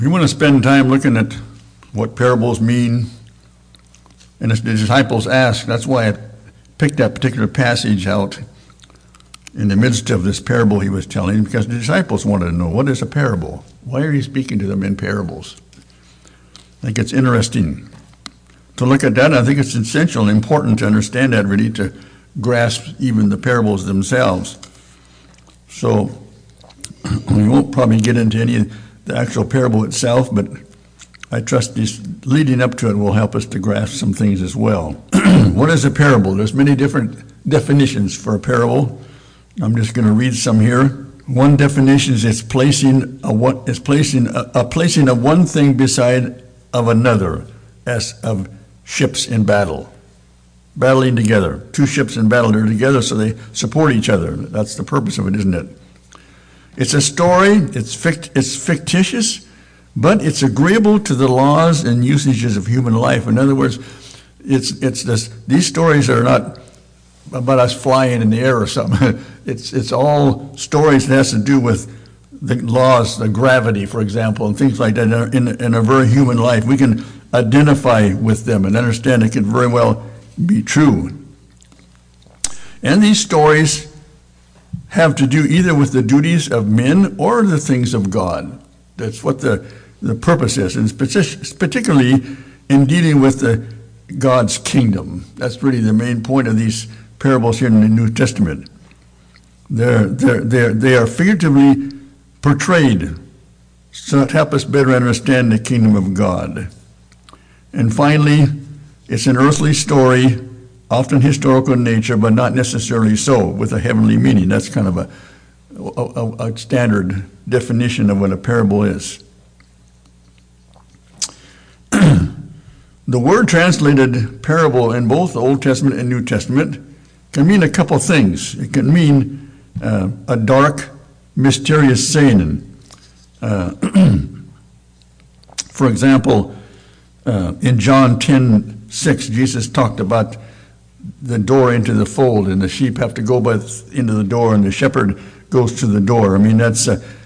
We want to spend time looking at what parables mean. And as the disciples asked, that's why I picked that particular passage out in the midst of this parable he was telling, because the disciples wanted to know, what is a parable? Why are you speaking to them in parables? I think it's interesting to look at that. I think it's essential and important to understand that, really, to grasp even the parables themselves. So we won't probably get into any of the actual parable itself, but I trust this leading up to it will help us to grasp some things as well. What is a parable? There's many different definitions for a parable. I'm just going to read some here. One definition is it's placing of one thing beside of another, as of ships in battle, battling together. Two ships in battle, they're together, so they support each other. That's the purpose of it, isn't it? It's a story. It's fictitious, but it's agreeable to the laws and usages of human life. In other words, these stories are not about us flying in the air or something. It's all stories that has to do with the laws, the gravity, for example, and things like that in a very human life. We can identify with them and understand it can very well be true. And these stories have to do either with the duties of men or the things of God. That's what the purpose is, and particularly in dealing with God's kingdom. That's really the main point of these parables here in the New Testament. They are figuratively portrayed so to help us better understand the kingdom of God. And finally, it's an earthly story, often historical in nature, but not necessarily so, with a heavenly meaning. That's kind of a standard definition of what a parable is. The word translated parable in both the Old Testament and New Testament can mean a couple things. It can mean a dark, mysterious saying. For example, in John 10:6, Jesus talked about the door into the fold, and the sheep have to go into the door, and the shepherd goes to the door. I mean, that's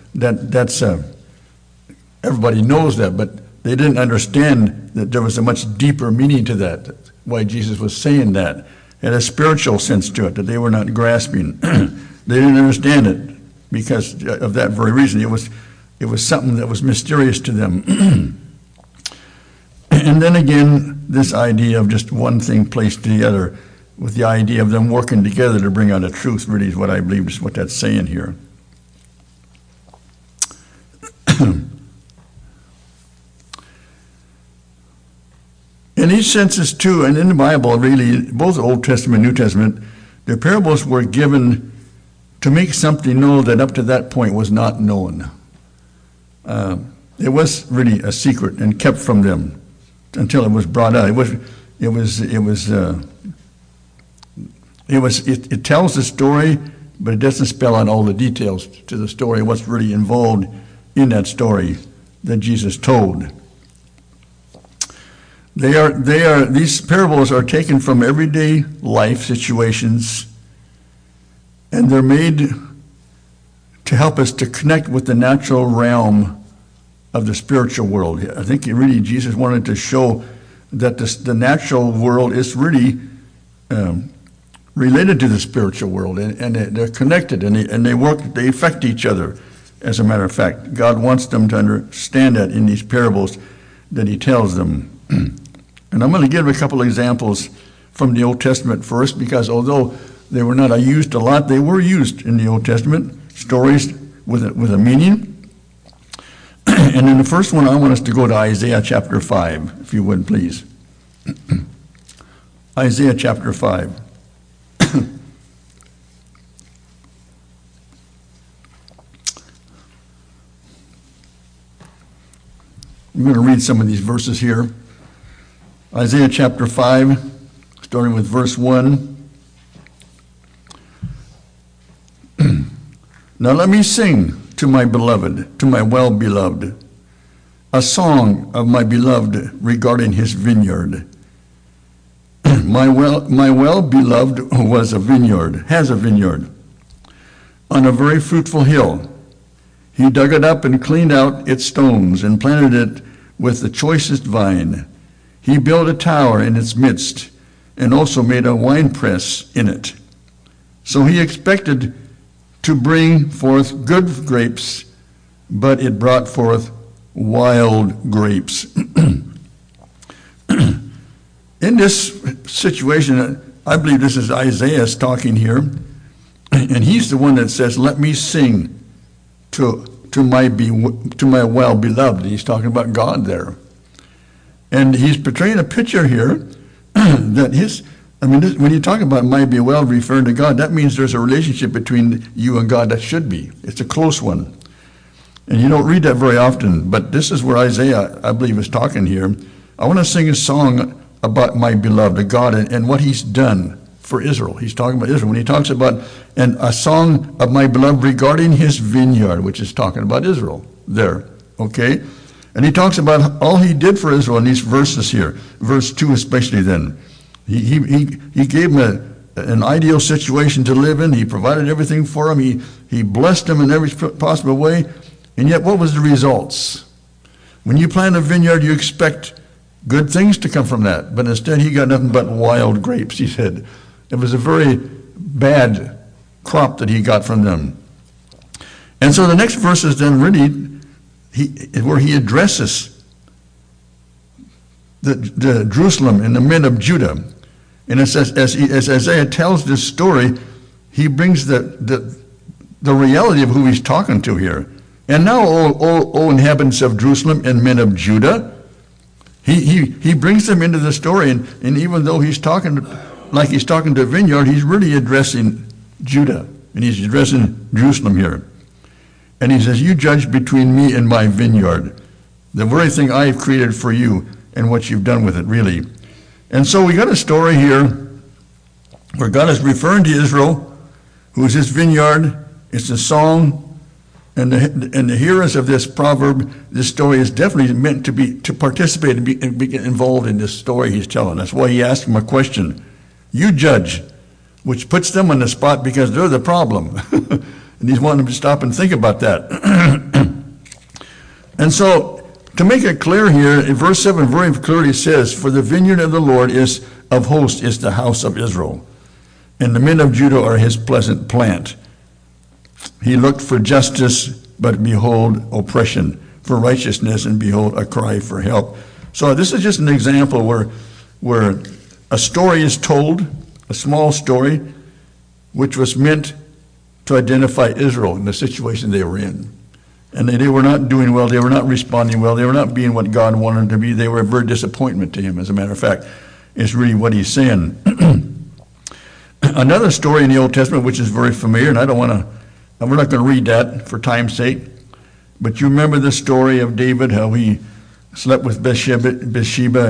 everybody knows that, but they didn't understand that there was a much deeper meaning to that, why Jesus was saying that. It had a spiritual sense to it that they were not grasping. They didn't understand it because of that very reason. It was something that was mysterious to them. And then again, this idea of just one thing placed together with the idea of them working together to bring out a truth really is what I believe is what that's saying here. In these senses too, and in the Bible really, both Old Testament and New Testament, the parables were given to make something known that up to that point was not known. It was really a secret and kept from them until it was brought out. It tells the story, but it doesn't spell out all the details to the story, what's really involved in that story that Jesus told. These parables are taken from everyday life situations, and they're made to help us to connect with the natural realm of the spiritual world. I think really Jesus wanted to show that the natural world is really related to the spiritual world, and they're connected, and they affect each other. As a matter of fact, God wants them to understand that in these parables that he tells them. And I'm going to give a couple of examples from the Old Testament first, because although they were not used a lot, they were used in the Old Testament, stories with a meaning. And in the first one, I want us to go to Isaiah chapter 5, if you would, please. Isaiah chapter 5. I'm going to read some of these verses here. Isaiah chapter 5, starting with verse 1. Now let me sing to my beloved, to my well-beloved, a song of my beloved regarding his vineyard. My well-beloved has a vineyard on a very fruitful hill. He dug it up and cleaned out its stones and planted it with the choicest vine. He built a tower in its midst and also made a winepress in it. So he expected to bring forth good grapes, but it brought forth wild grapes. In this situation, I believe this is Isaiah talking here, and he's the one that says, "Let me sing to my well-beloved." He's talking about God there. And he's portraying a picture here that when you talk about my beloved referring to God, that means there's a relationship between you and God that should be. It's a close one. And you don't read that very often, but this is where Isaiah, I believe, is talking here. I want to sing a song about my beloved, God, and what he's done for Israel. He's talking about Israel. When he talks about a song of my beloved regarding his vineyard, which is talking about Israel there, okay? And he talks about all he did for Israel in these verses here, verse 2 especially then. He gave him an ideal situation to live in. He provided everything for him. He blessed him in every possible way. And yet, what was the results? When you plant a vineyard, you expect good things to come from that. But instead, he got nothing but wild grapes, he said. It was a very bad crop that he got from them. And so the next verse is then really where he addresses the Jerusalem and the men of Judah. And it says, as Isaiah tells this story, he brings the reality of who he's talking to here. And now, O inhabitants of Jerusalem and men of Judah, he brings them into the story. And even though he's talking like he's talking to a vineyard, he's really addressing Judah. And he's addressing Jerusalem here. And he says, you judge between me and my vineyard, the very thing I have created for you and what you've done with it, really. And so we got a story here where God is referring to Israel, who is his vineyard. It's a song. And the hearers of this proverb, this story is definitely meant to participate and be involved in this story he's telling. That's why he asked him a question. You judge, which puts them on the spot because they're the problem. And he's wanting them to stop and think about that. And so, to make it clear here, in verse 7 very clearly says, for the vineyard of the Lord of hosts is the house of Israel, and the men of Judah are his pleasant plant. He looked for justice, but behold, oppression, for righteousness, and behold, a cry for help. So this is just an example where a story is told, a small story, which was meant to identify Israel in the situation they were in. And they were not doing well. They were not responding well. They were not being what God wanted them to be. They were a very disappointment to him, as a matter of fact, is really what he's saying. Another story in the Old Testament, which is very familiar, and we're not going to read that for time's sake, but you remember the story of David, how he slept with Bathsheba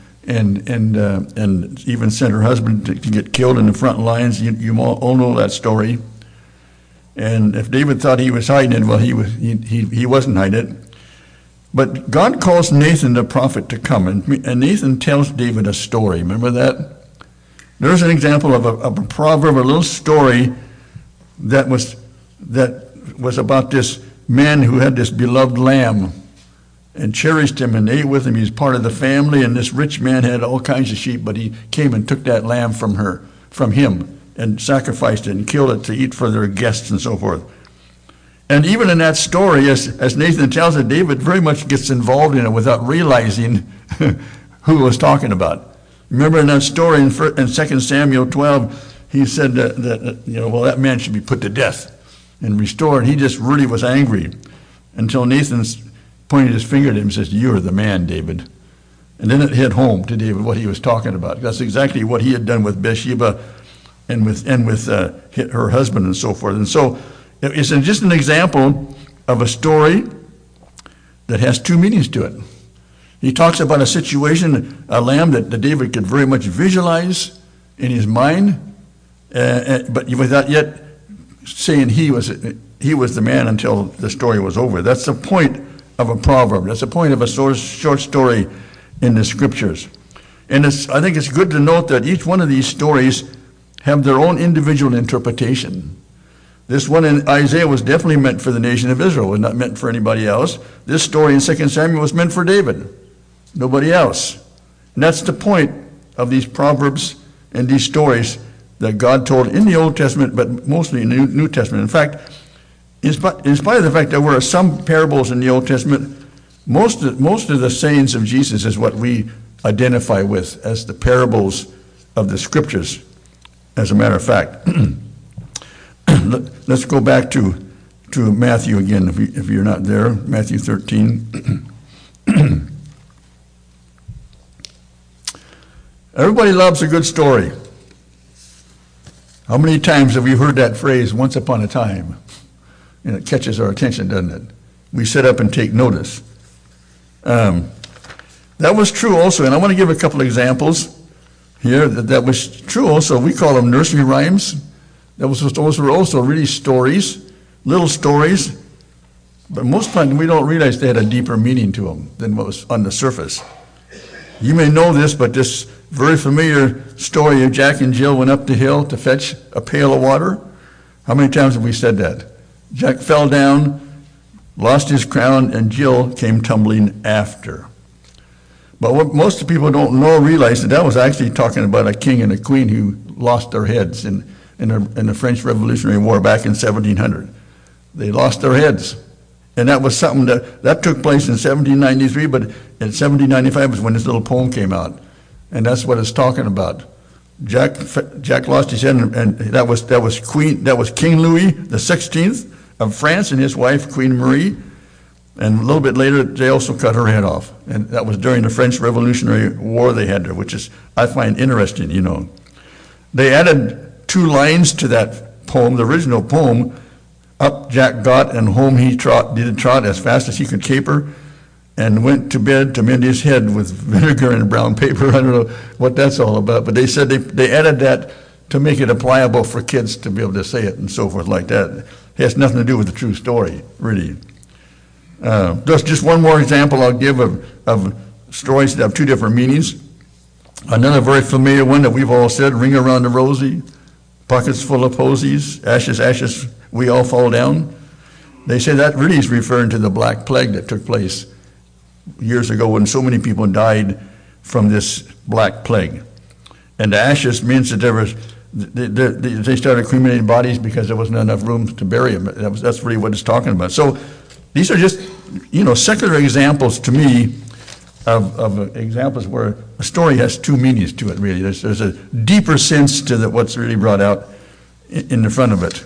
and even sent her husband to get killed in the front lines. You all know that story. And if David thought he was hiding it, well, he wasn't hiding it. But God calls Nathan the prophet to come, and Nathan tells David a story. Remember that? There's an example of a proverb, a little story that was about this man who had this beloved lamb and cherished him and ate with him. He's part of the family, and this rich man had all kinds of sheep, but he came and took that lamb from him and sacrificed it and killed it to eat for their guests and so forth. And even in that story, as Nathan tells it, David very much gets involved in it without realizing who he was talking about. Remember in that story in 2 Samuel 12, he said that man should be put to death and restored. He just really was angry until Nathan pointed his finger at him and says, you're the man, David. And then it hit home to David what he was talking about. That's exactly what he had done with Bathsheba and with her husband and so forth. And so it's just an example of a story that has two meanings to it. He talks about a situation, a lamb that David could very much visualize in his mind, but without yet saying he was the man until the story was over. That's the point of a proverb. That's the point of a short story in the scriptures. And I think it's good to note that each one of these stories have their own individual interpretation. This one in Isaiah was definitely meant for the nation of Israel. It was not meant for anybody else. This story in 2 Samuel was meant for David, nobody else. And that's the point of these proverbs and these stories that God told in the Old Testament, but mostly in the New Testament. In fact, in spite of the fact there were some parables in the Old Testament, most of the sayings of Jesus is what we identify with as the parables of the Scriptures, as a matter of fact. Let's go back to Matthew again, if you're not there, Matthew 13. Everybody loves a good story. How many times have we heard that phrase, once upon a time? And it catches our attention, doesn't it? We sit up and take notice. That was true also, and I want to give a couple examples here that was true also. We call them nursery rhymes. Those were also really stories, little stories, but most of the time we don't realize they had a deeper meaning to them than what was on the surface. You may know this, but this very familiar story of Jack and Jill went up the hill to fetch a pail of water. How many times have we said that? Jack fell down, lost his crown, and Jill came tumbling after. But what most people don't know or realize that was actually talking about a king and a queen who lost their heads in the French Revolutionary War back in 1700. They lost their heads. And that was something that took place in 1793, but in 1795 was when this little poem came out. And that's what it's talking about. Jack lost his head, and that was King Louis the 16th of France and his wife, Queen Marie. And a little bit later, they also cut her head off. And that was during the French Revolutionary War they had there, which is, I find interesting, you know. They added 2 lines to that poem, the original poem. Up Jack got, and home he did trot as fast as he could caper, and went to bed to mend his head with vinegar and brown paper. I don't know what that's all about, but they said they added that to make it applicable for kids to be able to say it and so forth like that. It has nothing to do with the true story, really. Just one more example I'll give of stories that have 2 different meanings. Another very familiar one that we've all said, ring around the rosy, pockets full of posies, ashes, ashes, we all fall down. They say that really is referring to the Black Plague that took place years ago when so many people died from this Black Plague. And the ashes means that they started cremating bodies because there wasn't enough room to bury them. That's really what it's talking about. So these are just, secular examples to me of examples where a story has 2 meanings to it, really. There's a deeper sense to what's really brought out in the front of it.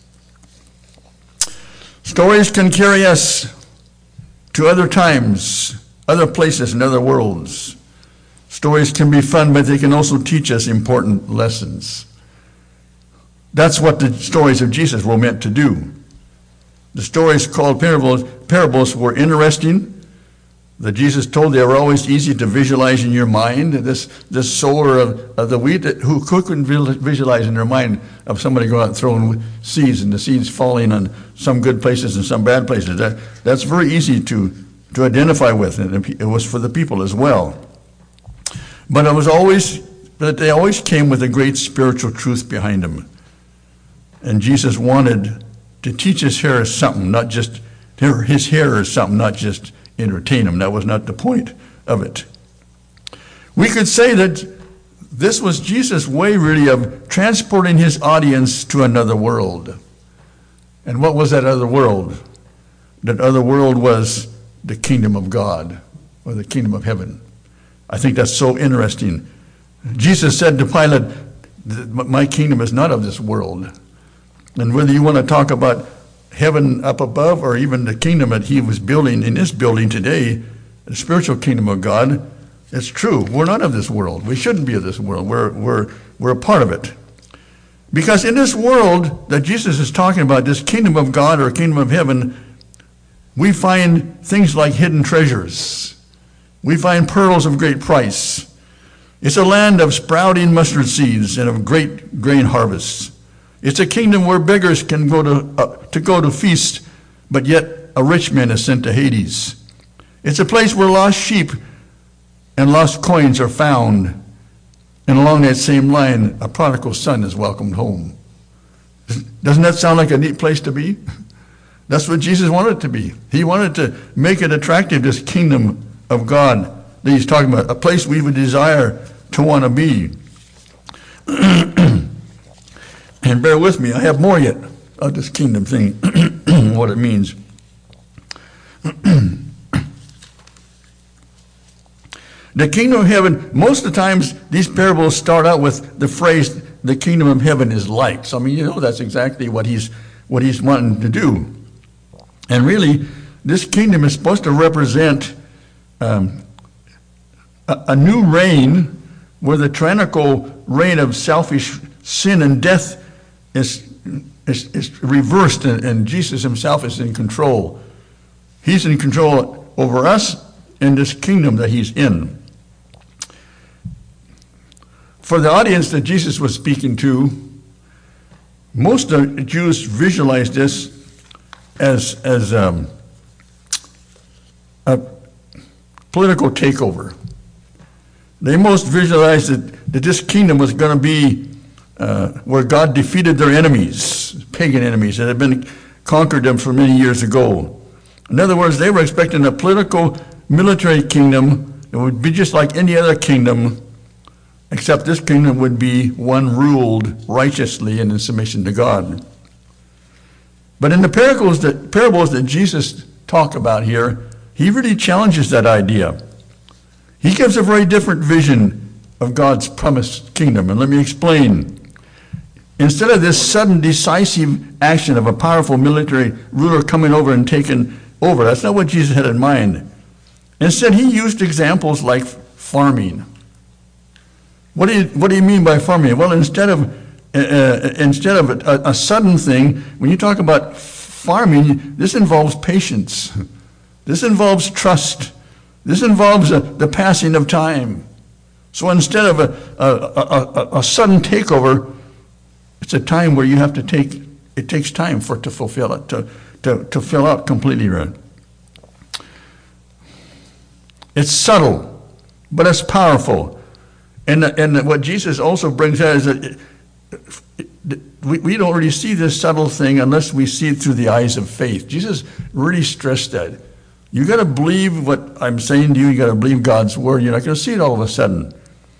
Stories can carry us to other times, other places, and other worlds. Stories can be fun, but they can also teach us important lessons. That's what the stories of Jesus were meant to do. The stories called parables were interesting. That Jesus told, they were always easy to visualize in your mind. This sower of the wheat, who couldn't visualize in their mind of somebody going out throwing seeds and the seeds falling on some good places and some bad places. That's very easy to identify with, and it was for the people as well. But they always came with a great spiritual truth behind them. And Jesus wanted to teach his hearers something, not just entertain them. That was not the point of it. We could say that this was Jesus' way, really, of transporting his audience to another world. And what was that other world? That other world was the kingdom of God, or the kingdom of heaven. I think that's so interesting. Jesus said to Pilate, my kingdom is not of this world. And whether you want to talk about heaven up above or even the kingdom that he was building in this building today, the spiritual kingdom of God, it's true. We're not of this world. We shouldn't be of this world. We're a part of it. Because in this world that Jesus is talking about, this kingdom of God or kingdom of heaven, we find things like hidden treasures. We find pearls of great price. It's a land of sprouting mustard seeds and of great grain harvests. It's a kingdom where beggars can go to feast, but yet a rich man is sent to Hades. It's a place where lost sheep and lost coins are found. And along that same line, a prodigal son is welcomed home. Doesn't that sound like a neat place to be? That's what Jesus wanted it to be. He wanted to make it attractive, this kingdom of God that he's talking about, a place we would desire to want to be. And bear with me, I have more yet of this kingdom thing, what it means. The kingdom of heaven, most of the times these parables start out with the phrase, the kingdom of heaven is like. So, I mean, you know, that's exactly what he's wanting to do. And really, this kingdom is supposed to represent a new reign where the tyrannical reign of selfish sin and death is reversed, and Jesus himself is in control. He's in control over us in this kingdom that he's in. For the audience that Jesus was speaking to, most of the Jews visualized this as a political takeover. They most visualized that this kingdom was going to be where God defeated their enemies, pagan enemies that had been conquered them for many years ago. In other words, they were expecting a political military kingdom that would be just like any other kingdom, except this kingdom would be one ruled righteously and in submission to God. But in the parables that Jesus talked about here, he really challenges that idea. He gives a very different vision of God's promised kingdom, and let me explain. Instead of this sudden decisive action of a powerful military ruler coming over and taking over, that's not what Jesus had in mind. Instead, he used examples like farming. What do you mean by farming? Well, instead of a sudden thing, when you talk about farming, this involves patience. This involves trust. This involves the passing of time. So instead of a sudden takeover, it's a time where you have to it takes time for it to fulfill it, to fill out completely. Right? It's subtle, but it's powerful. And what Jesus also brings out is that we don't really see this subtle thing unless we see it through the eyes of faith. Jesus really stressed that. You got to believe what I'm saying to you. You got to believe God's word. You're not going to see it all of a sudden.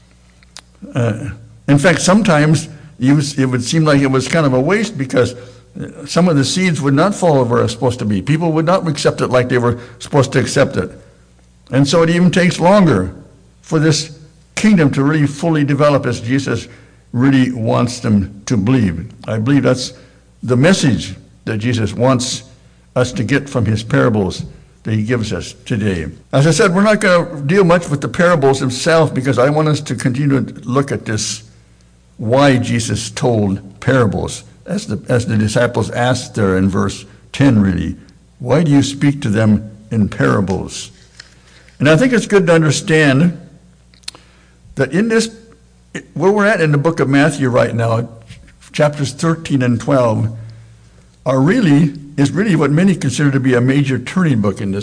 In fact, sometimes it would seem like it was kind of a waste because some of the seeds would not fall where it's supposed to be. People would not accept it like they were supposed to accept it. And so it even takes longer for this kingdom to really fully develop as Jesus really wants them to believe. I believe that's the message that Jesus wants us to get from his parables that he gives us today. As I said, we're not going to deal much with the parables themselves because I want us to continue to look at this, why Jesus told parables. As the disciples asked there in verse 10 really, why do you speak to them in parables? And I think it's good to understand that in this, where we're at in the book of Matthew right now, chapters 13 and 12, is really what many consider to be a major turning point in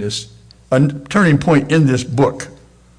this book.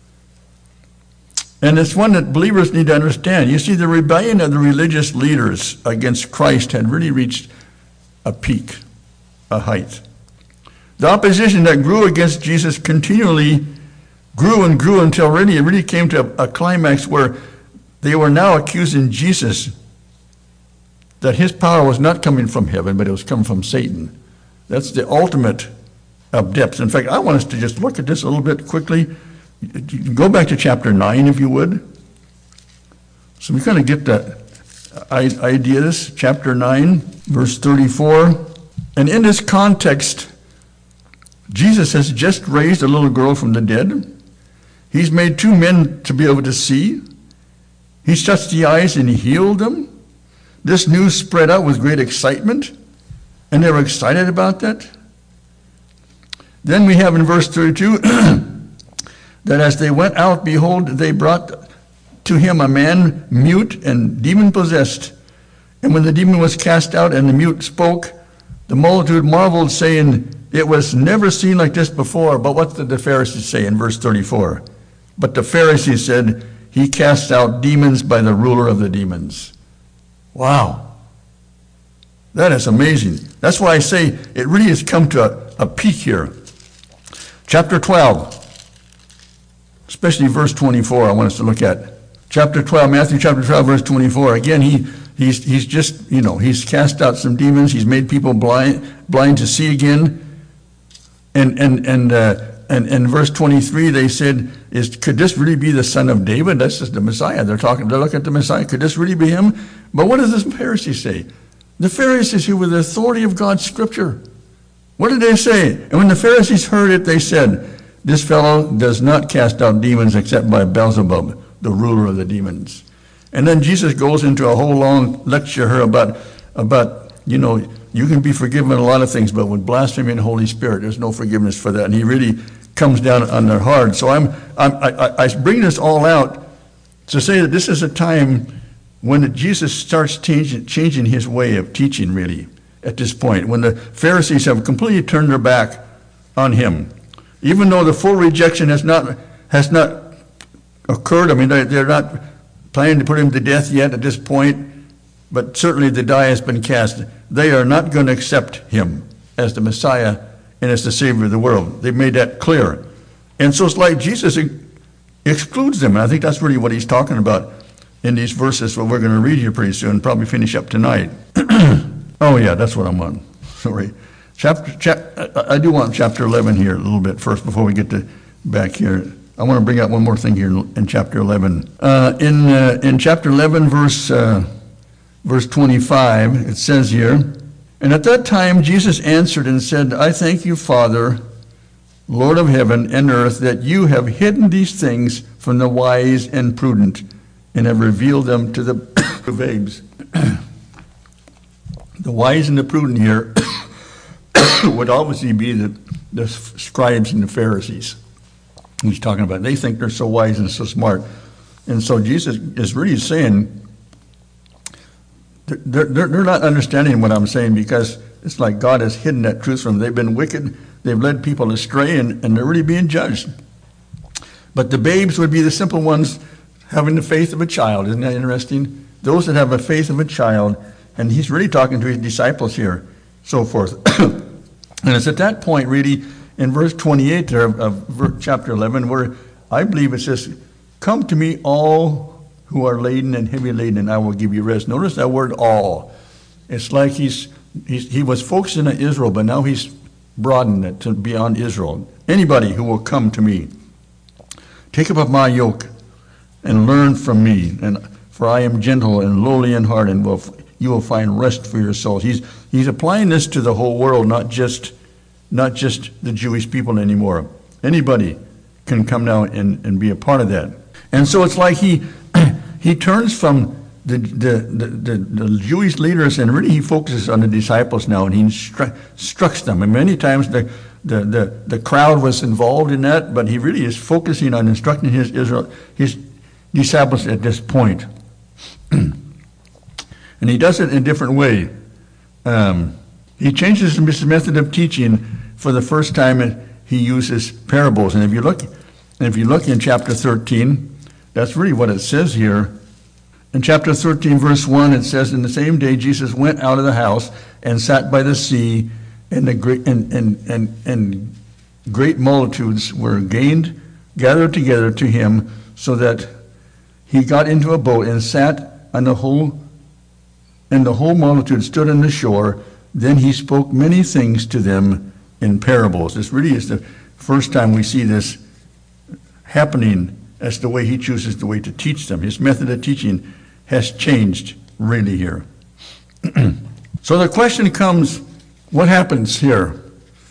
And it's one that believers need to understand. You see, the rebellion of the religious leaders against Christ had really reached a peak, a height. The opposition that grew against Jesus continually grew and grew until it really came to a climax where they were now accusing Jesus that his power was not coming from heaven, but it was coming from Satan. That's the ultimate of depths. In fact, I want us to just look at this a little bit quickly. Go back to chapter 9, if you would. So we kind of get that idea. This chapter 9, verse 34. And in this context, Jesus has just raised a little girl from the dead. He's made two men to be able to see. He's touched the eyes and he healed them. This news spread out with great excitement, and they were excited about that. Then we have in verse 32 that as they went out, behold, they brought to him a man mute and demon-possessed. And when the demon was cast out and the mute spoke, the multitude marveled, saying, it was never seen like this before. But what did the Pharisees say in verse 34? But the Pharisees said, he cast out demons by the ruler of the demons. Wow. That is amazing. That's why I say it really has come to a peak here. Chapter 12, especially verse 24, I want us to look at. Chapter 12, Matthew chapter 12, verse 24. Again, he's just, he's cast out some demons. He's made people blind to see again. And verse 23, they said, could this really be the son of David? That's just the Messiah. They're looking at the Messiah. Could this really be him? But what does the Pharisees say? The Pharisees who were the authority of God's scripture. What did they say? And when the Pharisees heard it, they said, this fellow does not cast out demons except by Beelzebub, the ruler of the demons. And then Jesus goes into a whole long lecture here about you can be forgiven a lot of things, but with blasphemy and Holy Spirit, there's no forgiveness for that. And he really comes down on their heart. So I bring this all out to say that this is a time when Jesus starts changing his way of teaching, really, at this point, when the Pharisees have completely turned their back on him. Even though the full rejection has not occurred, I mean, they're not planning to put him to death yet at this point, but certainly the die has been cast. They are not going to accept him as the Messiah and as the Savior of the world. They've made that clear. And so it's like Jesus excludes them. And I think that's really what he's talking about in these verses, what we're going to read here pretty soon, probably finish up tonight. Oh, yeah, that's what I'm on. Sorry. I do want chapter 11 here a little bit first before we get back here. I want to bring out one more thing here in chapter 11. In chapter 11, verse 25, it says here, and at that time Jesus answered and said, I thank you, Father, Lord of heaven and earth, that you have hidden these things from the wise and prudent and have revealed them to the babes. The wise and the prudent here would obviously be the scribes and the Pharisees. He's talking about. They think they're so wise and so smart. And so Jesus is really saying, they're not understanding what I'm saying, because it's like God has hidden that truth from them. They've been wicked. They've led people astray, and they're really being judged. But the babes would be the simple ones having the faith of a child. Isn't that interesting? Those that have the faith of a child. And he's really talking to his disciples here, so forth. And it's at that point, really, in verse 28 there of chapter 11, where I believe it says, come to me all who are laden and heavy laden, and I will give you rest. Notice that word all. It's like he was focusing on Israel, but now he's broadened it to beyond Israel. Anybody who will come to me, take up my yoke and learn from me, for I am gentle and lowly in heart, and you will find rest for your souls. He's applying this to the whole world, not just the Jewish people anymore. Anybody can come now and be a part of that. And so it's like he turns from the Jewish leaders, and really he focuses on the disciples now, and he instructs them. And many times the crowd was involved in that, but he really is focusing on instructing his disciples at this point. And he does it in a different way. He changes his method of teaching for the first time, and he uses parables. And if you look in chapter 13, that's really what it says here. In chapter 13, verse 1, it says, in the same day Jesus went out of the house and sat by the sea, and great multitudes were gathered together to him, so that he got into a boat and sat on the whole, and the whole multitude stood on the shore. Then he spoke many things to them in parables. This really is the first time we see this happening as the way he chooses the way to teach them. His method of teaching has changed really here. So the question comes, what happens here?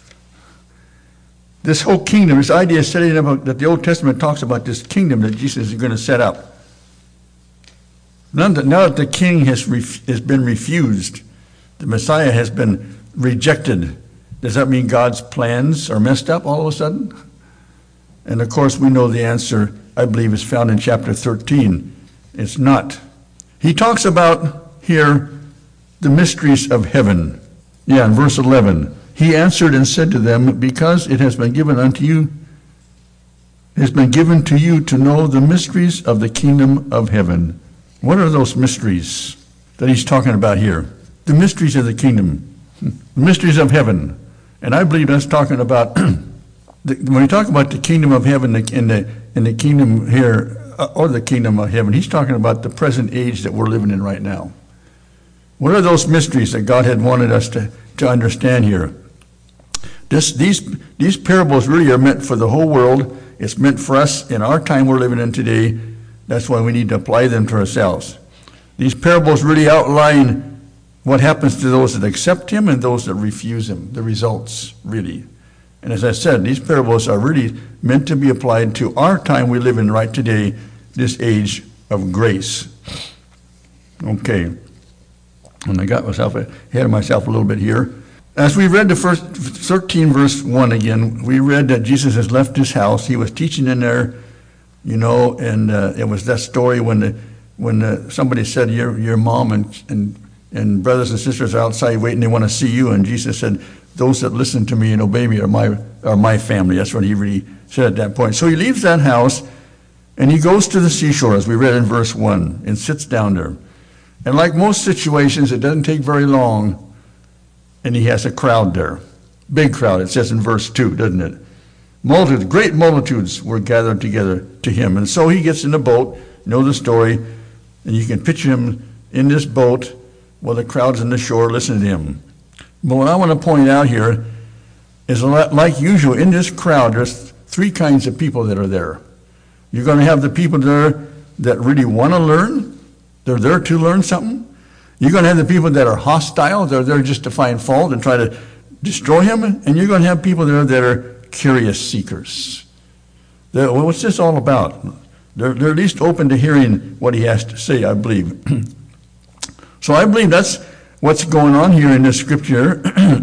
This whole kingdom, this idea is setting up that the Old Testament talks about this kingdom that Jesus is going to set up. Now that the king has been refused, the Messiah has been rejected, does that mean God's plans are messed up all of a sudden? And of course we know the answer, I believe, is found in chapter 13. It's not. He talks about here the mysteries of heaven. Yeah, in verse 11. He answered and said to them, because it has been given unto you, it has been given to you to know the mysteries of the kingdom of heaven. What are those mysteries that he's talking about here? the mysteries of the kingdom, the mysteries of heaven. And I believe that's talking about, when we talk about the kingdom of heaven in the kingdom here, or the kingdom of heaven, he's talking about the present age that we're living in right now. What are those mysteries that God had wanted us to understand here? These parables really are meant for the whole world. It's meant for us in our time we're living in today. That's why we need to apply them to ourselves. These parables really outline what happens to those that accept him and those that refuse him, the results, really. And as I said, these parables are really meant to be applied to our time we live in right today, this age of grace. Okay. And I got myself ahead of myself a little bit here. As we read the first 13 verse 1 again, we read that Jesus has left his house. He was teaching in there, and it was that story when somebody said, your mom and brothers and sisters are outside waiting, they want to see you. And Jesus said, those that listen to me and obey me are my family. That's what he really said at that point. So he leaves that house and he goes to the seashore, as we read in verse 1, and sits down there. And like most situations, it doesn't take very long, and he has a crowd there. Big crowd, it says in verse 2, doesn't it? Multitudes, great multitudes were gathered together to him. And so he gets in the boat, you know the story, and you can picture him in this boat while the crowd's on the shore listening to him. But what I want to point out here is, like usual, in this crowd, there's three kinds of people that are there. You're going to have the people there that really want to learn. They're there to learn something. You're going to have the people that are hostile. They're there just to find fault and try to destroy him. And you're going to have people there that are curious seekers. What's this all about? They're at least open to hearing what he has to say, I believe. So I believe that's what's going on here in this scripture.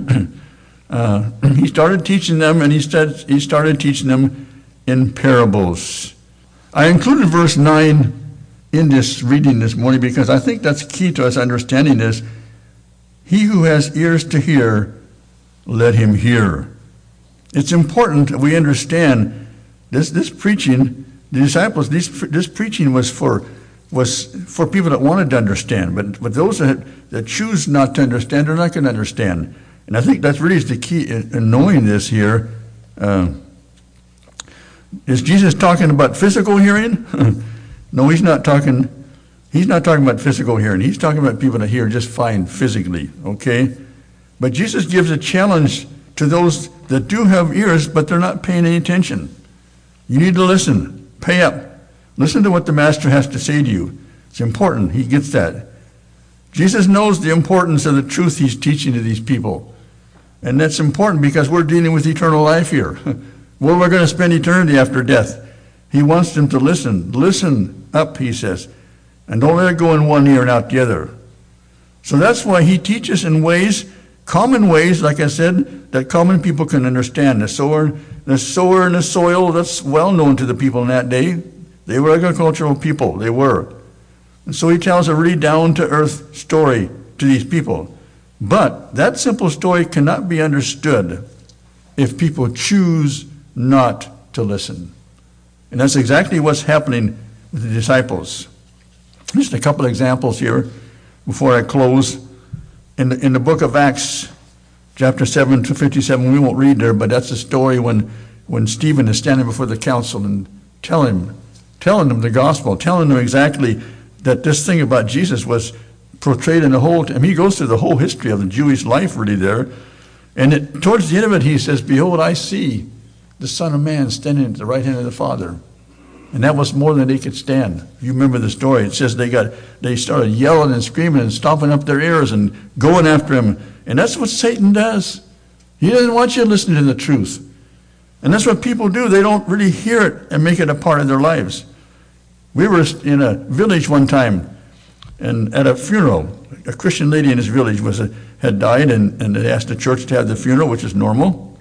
He started teaching them, and he started teaching them in parables. I included verse 9 in this reading this morning because I think that's key to us understanding this. He who has ears to hear, let him hear. It's important that we understand this preaching, the disciples, this preaching was for people that wanted to understand, but those that choose not to understand are not going to understand. And I think that's really the key in knowing this here. Is Jesus talking about physical hearing? No, he's not talking about physical hearing. He's talking about people that hear just fine physically, okay? But Jesus gives a challenge to those that do have ears, but they're not paying any attention. You need to listen. Pay up. Listen to what the Master has to say to you. It's important. He gets that. Jesus knows the importance of the truth he's teaching to these people. And that's important because we're dealing with eternal life here. Where we're going to spend eternity after death. He wants them to listen. Listen up, he says. And don't let it go in one ear and out the other. So that's why he teaches in ways, common ways, like I said, that common people can understand. The sower and the soil, that's well known to the people in that day. They were agricultural people. They were. And so he tells a really down-to-earth story to these people. But that simple story cannot be understood if people choose not to listen. And that's exactly what's happening with the disciples. Just a couple examples here before I close. In the book of Acts, chapter 7 to 57, we won't read there, but that's the story when Stephen is standing before the council and telling them the gospel, telling them exactly that this thing about Jesus was portrayed in the whole, he goes through the whole history of the Jewish life really there. And towards the end of it, he says, behold, I see the Son of Man standing at the right hand of the Father. And that was more than they could stand. You remember the story. It says they started yelling and screaming and stomping up their ears and going after him. And that's what Satan does. He doesn't want you to listen to the truth. And that's what people do. They don't really hear it and make it a part of their lives. We were in a village one time, and at a funeral, a Christian lady in this village had died, and they asked the church to have the funeral, which is normal.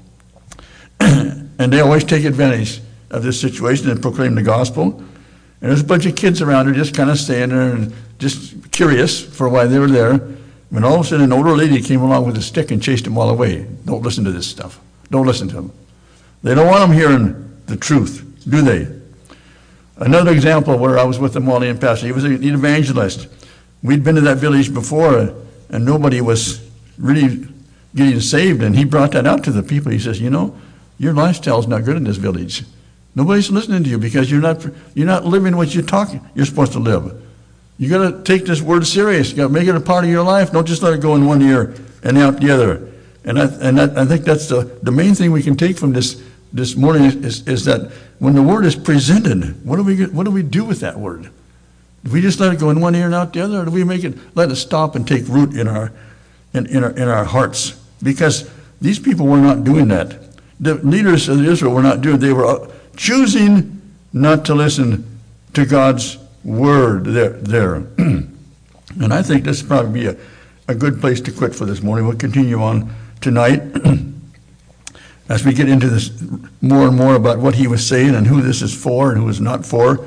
And they always take advantage of this situation and proclaim the gospel. And there's a bunch of kids around her just kind of staying there and just curious for why they were there. When all of a sudden an older lady came along with a stick and chased them all away. Don't listen to this stuff. Don't listen to them. They don't want them hearing the truth, do they? Another example where I was with the Malian pastor, he was an evangelist. We'd been to that village before, and nobody was really getting saved, and he brought that out to the people. He says, your lifestyle's not good in this village. Nobody's listening to you because you're not living what you're supposed to live. You got to take this word serious. You got to make it a part of your life. Don't just let it go in one ear and out the other. And I think that's the main thing we can take from this morning is that when the word is presented, what do we do with that word? Do we just let it go in one ear and out the other, or do we let it stop and take root in our hearts? Because these people were not doing that. The leaders of Israel were not doing. They were choosing not to listen to God's word there. And I think this would probably be a good place to quit for this morning. We'll continue on tonight as we get into this more and more about what he was saying and who this is for and who is not for.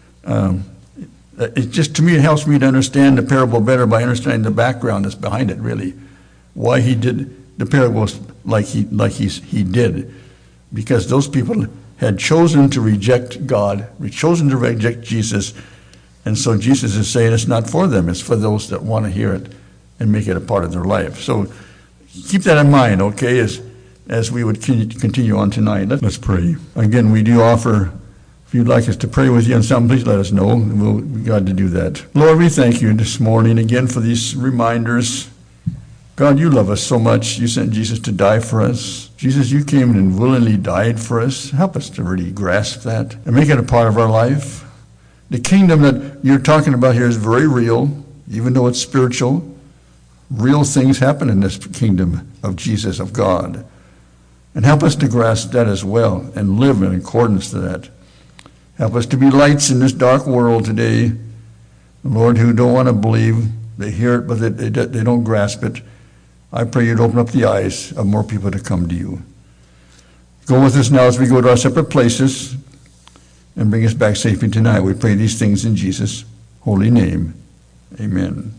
It just, to me, it helps me to understand the parable better by understanding the background that's behind it, really. Why he did the parables like he did. Because those people had chosen to reject God, chosen to reject Jesus. And so Jesus is saying it's not for them. It's for those that want to hear it and make it a part of their life. So keep that in mind, okay, as we would continue on tonight. Let's pray. Again, we do offer, if you'd like us to pray with you on something, please let us know. We'll be glad to do that. Lord, we thank you this morning again for these reminders. God, you love us so much. You sent Jesus to die for us. Jesus, you came and willingly died for us. Help us to really grasp that and make it a part of our life. The kingdom that you're talking about here is very real, even though it's spiritual. Real things happen in this kingdom of Jesus, of God. And help us to grasp that as well and live in accordance to that. Help us to be lights in this dark world today, Lord, who don't want to believe. They hear it, but they don't grasp it. I pray you'd open up the eyes of more people to come to you. Go with us now as we go to our separate places and bring us back safely tonight. We pray these things in Jesus' holy name. Amen.